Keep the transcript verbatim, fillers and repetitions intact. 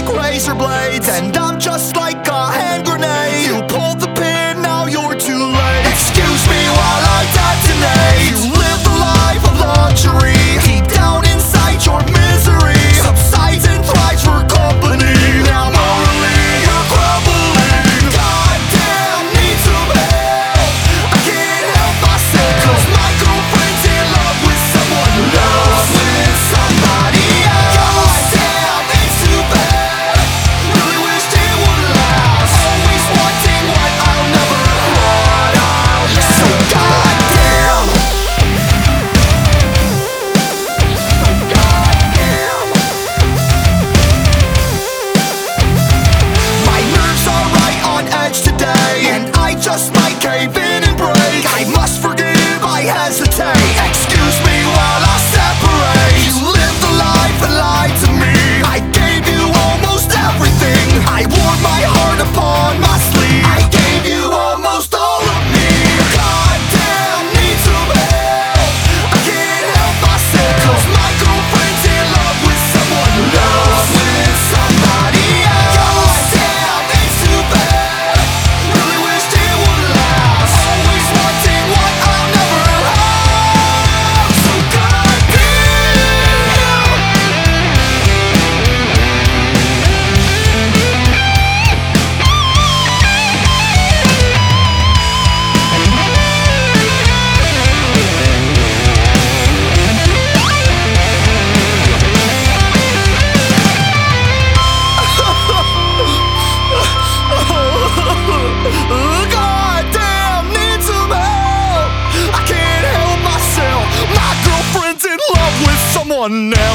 like razor blades, and I'm just like a hand grenade. You pulled the pin, now you're too late. Excuse me while I detonate. You live the life of luxury. Deep down inside your misery subsides and thrives for company. Now morally you're crumbling. Goddamn, need some help. I can't help myself, 'cause my girlfriend's in love with someone who loves with somebody else. Goddamn, it's too bad. Really wished it would last. Always wanting what I'll never what I'll never. So goddamn. So goddamn. My nerves are right on edge today, and I just might cave in and break. I must forgive, I hesitate. Excuse me while I separate. You lived the life and lied to me. I gave you almost everything. I wore my heart upon my sleeve. I gave you almost all of me. Goddamn, need some help. I can't help myself, 'cause my girlfriend's in love with someone who loves with somebody else. Goddamn, it's too bad. Really wished it would last. Always wanting what I'll never have. So goddamn. Goddamn, need some help. I can't help myself. My girlfriend's in love with someone else.